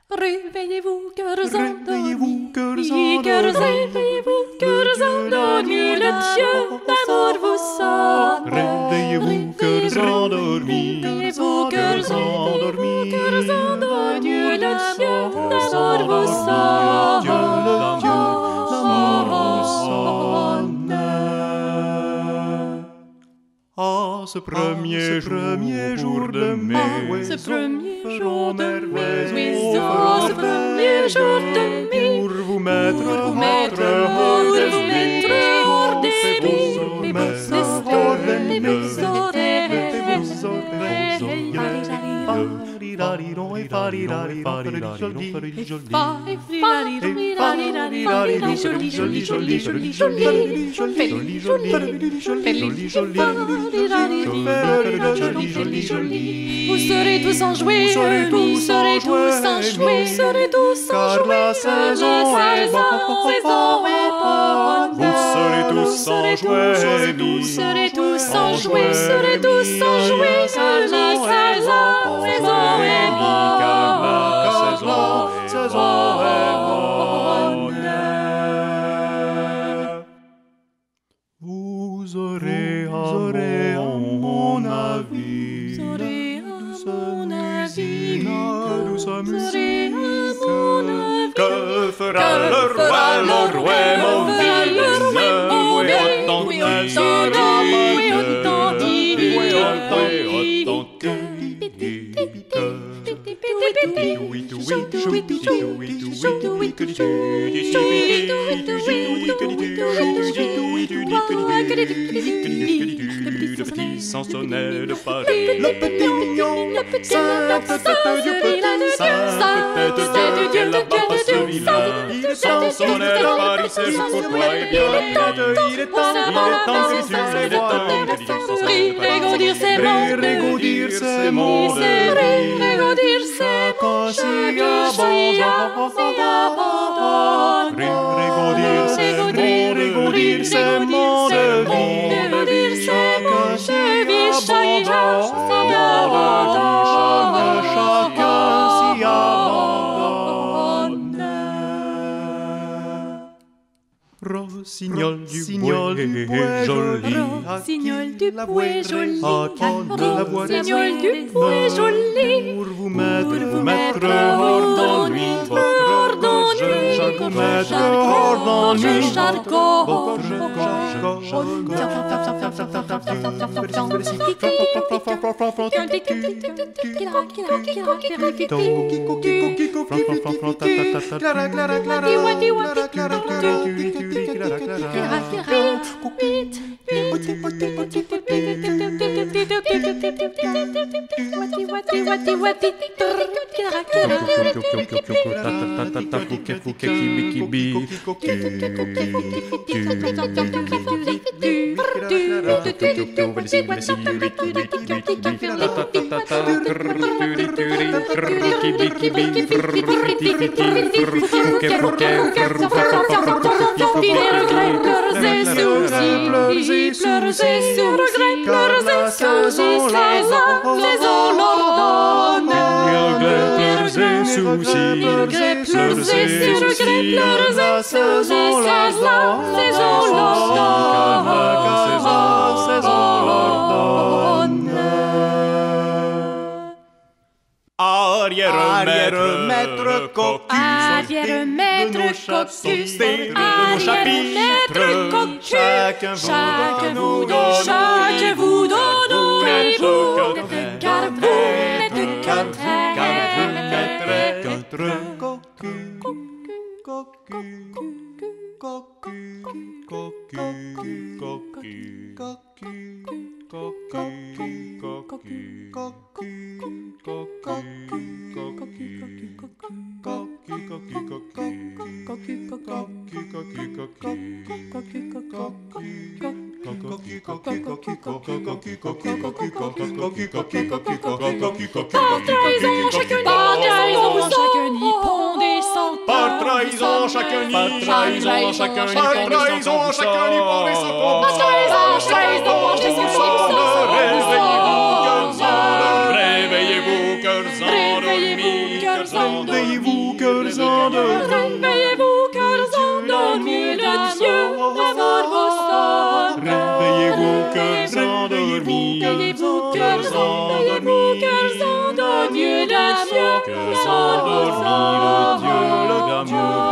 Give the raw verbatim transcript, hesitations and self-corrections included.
Réveillez-vous, cœurs endormis, Réveillez-vous, cœurs endormis. réveillez-vous, cœurs endormis, le Dieu d'amour vous sonne. Réveillez-vous, cœurs endormis. Réveillez-vous, cœurs endormis, cœurs endormis, le Dieu d'amour vous sonne. Dieu, le Dieu d'amour vous sonne. Ah, ce premier, ce premier jour de mai, ce premier jour de mai, merveilles, oui, ce premier jour de mai, pour vous mettre pour vous mettre hors d'esprit, hors d'esprit, mais vous oreilles, mais vous vous serez tous enjoués, vous serez tous enjoués, vous serez tous car la saison est bonne. Vous serez tous enjoués, vous serez tous enjoués, vous serez tous enjoués, car la saison est bonne. car la saison est bonne. Vous aurez, à mon avis, Vous aurez à mon avis, douce vous aurez musique. à mon avis. Que fera le roi, le roi mobile, le le petit sansonnet de Paris, le petit mignon, sainte tête du petit, sainte tête de Dieu, la papa celui-là. Il est sansonnet de Paris, c'est juste pour toi, et bien, il est temps, il est temps, il est temps que tu les vois. Régaudir ces mondes, Régaudir ces mondes, régaudir ces mondes, Régaudir ces mondes, régaudir ces mondes, régaudir ces mondes, chacun s'y abandonne, chacun s'y abandonne. Rossignol du bois joli, Rossignol du bois joli, Rossignol du bois joli, pour vous mettre, vous mettre hors d'ennui, hors d'ennui, vous mettre hors d'ennui, Arrière maître cocu, arrière maître cocu, arrière maître cocu, chacun vous donne, chacun vous donne, car vous n'êtes qu'un maître cocu, cocu, cocu, cocu, cocu, cocu, Par trahison, chacun y pond des cents. Par trahison, chacun y pond des cents. Réveillez-vous, cœurs endormis, cœurs Réveillez-vous, cœurs endormis. Réveillez-vous, cœurs endormis, le Dieu d'amour vous sauve. Réveillez-vous, cœurs endormis. Réveillez-vous, cœurs endormis, cœurs endormis, Dieu d'amour, Cœurs endormis, le Dieu, le d'amour